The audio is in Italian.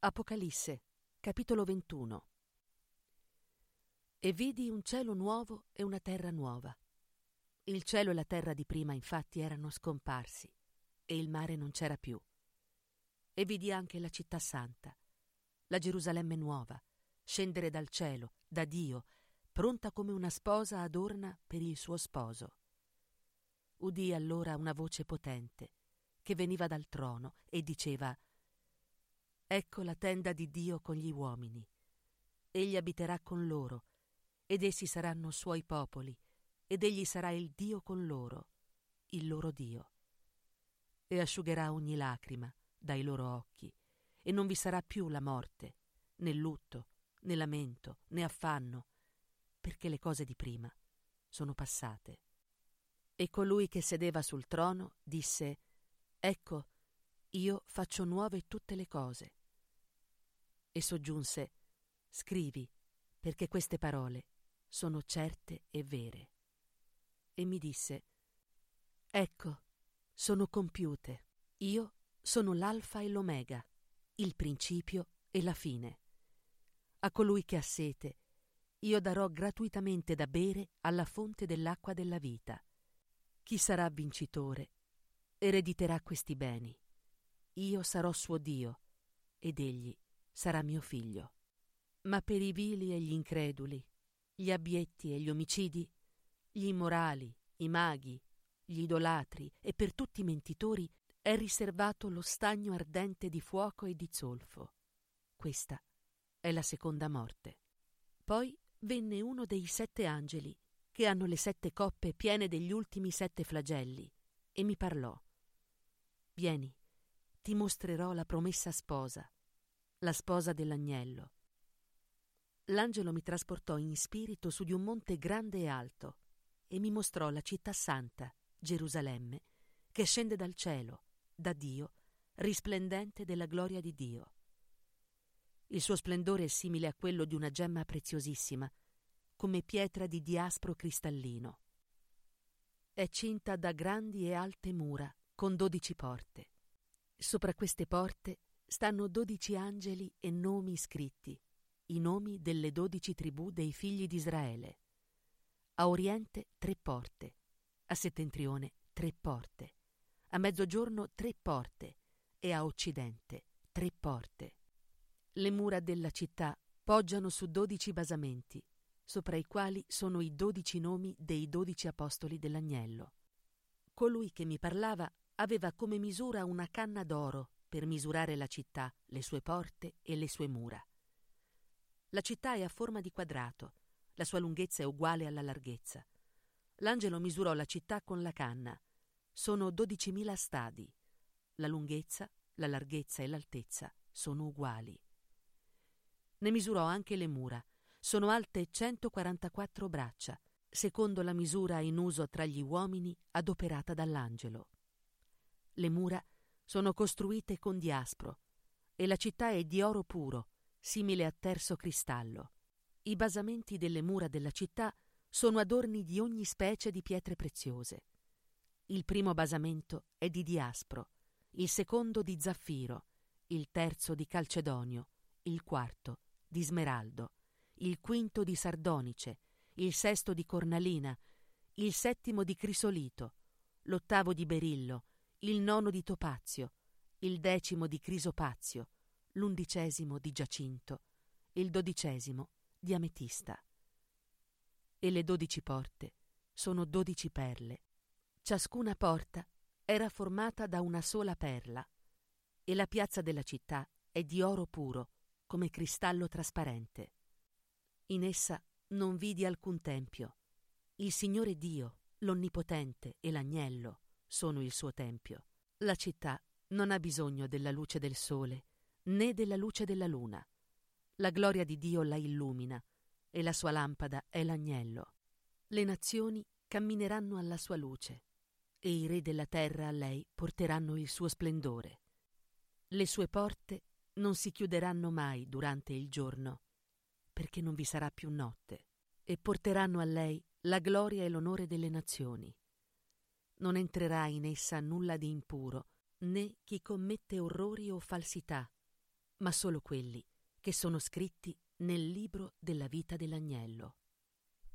Apocalisse, capitolo 21. E vidi un cielo nuovo e una terra nuova. Il cielo e la terra di prima infatti erano scomparsi, e il mare non c'era più. E vidi anche la città santa, la Gerusalemme nuova, scendere dal cielo, da Dio, pronta come una sposa adorna per il suo sposo. Udii allora una voce potente, che veniva dal trono, e diceva: Ecco la tenda di Dio con gli uomini. Egli abiterà con loro, ed essi saranno suoi popoli, ed egli sarà il Dio con loro, il loro Dio. E asciugherà ogni lacrima dai loro occhi, e non vi sarà più la morte, né lutto, né lamento, né affanno, perché le cose di prima sono passate. E colui che sedeva sul trono disse: Ecco, io faccio nuove tutte le cose. E soggiunse: Scrivi, perché queste parole sono certe e vere. E mi disse: Ecco, sono compiute. Io sono l'Alfa e l'Omega, il principio e la fine. A colui che ha sete, io darò gratuitamente da bere alla fonte dell'acqua della vita. Chi sarà vincitore erediterà questi beni. Io sarò suo Dio, ed egli sarà mio figlio. Ma per i vili e gli increduli, gli abietti e gli omicidi, gli immorali, i maghi, gli idolatri e per tutti i mentitori è riservato lo stagno ardente di fuoco e di zolfo. Questa è la seconda morte. Poi venne uno dei 7 angeli, che hanno le 7 coppe piene degli ultimi 7 flagelli, e mi parlò: Vieni, ti mostrerò la promessa sposa, la sposa dell'agnello. L'angelo mi trasportò in spirito su di un monte grande e alto, e mi mostrò la città santa, Gerusalemme, che scende dal cielo, da Dio, risplendente della gloria di Dio. Il suo splendore è simile a quello di una gemma preziosissima, come pietra di diaspro cristallino. È cinta da grandi e alte mura, con 12 porte. Sopra queste porte stanno 12 angeli e nomi scritti, i nomi delle 12 tribù dei figli di Israele. A oriente 3 porte, a settentrione 3 porte, a mezzogiorno 3 porte e a occidente 3 porte. Le mura della città poggiano su 12 basamenti, sopra i quali sono i 12 nomi dei 12 apostoli dell'agnello. Colui che mi parlava aveva come misura una canna d'oro per misurare la città, le sue porte e le sue mura. La città è a forma di quadrato, la sua lunghezza è uguale alla larghezza. L'angelo misurò la città con la canna. Sono 12.000 stadi. La lunghezza, la larghezza e l'altezza sono uguali. Ne misurò anche le mura. Sono alte 144 braccia, secondo la misura in uso tra gli uomini adoperata dall'angelo. Le mura sono costruite con diaspro, e la città è di oro puro, simile a terso cristallo. I basamenti delle mura della città sono adorni di ogni specie di pietre preziose. Il primo basamento è di diaspro, il secondo di zaffiro, il terzo di calcedonio, il quarto di smeraldo, il quinto di sardonice, il sesto di cornalina, il settimo di crisolito, l'ottavo di berillo, il nono di topazio, il 10° di crisopazio, l'11° di giacinto, il 12° di ametista. E le 12 porte sono 12 perle. Ciascuna porta era formata da una sola perla, e la piazza della città è di oro puro, come cristallo trasparente. In essa non vidi alcun tempio. Il Signore Dio, l'Onnipotente e l'Agnello sono il suo tempio. La città non ha bisogno della luce del sole, né della luce della luna. La gloria di Dio la illumina, e la sua lampada è l'Agnello. Le nazioni cammineranno alla sua luce, e i re della terra a lei porteranno il suo splendore. Le sue porte non si chiuderanno mai durante il giorno, perché non vi sarà più notte, e porteranno a lei la gloria e l'onore delle nazioni. Non entrerà in essa nulla di impuro, né chi commette orrori o falsità, ma solo quelli che sono scritti nel libro della vita dell'agnello.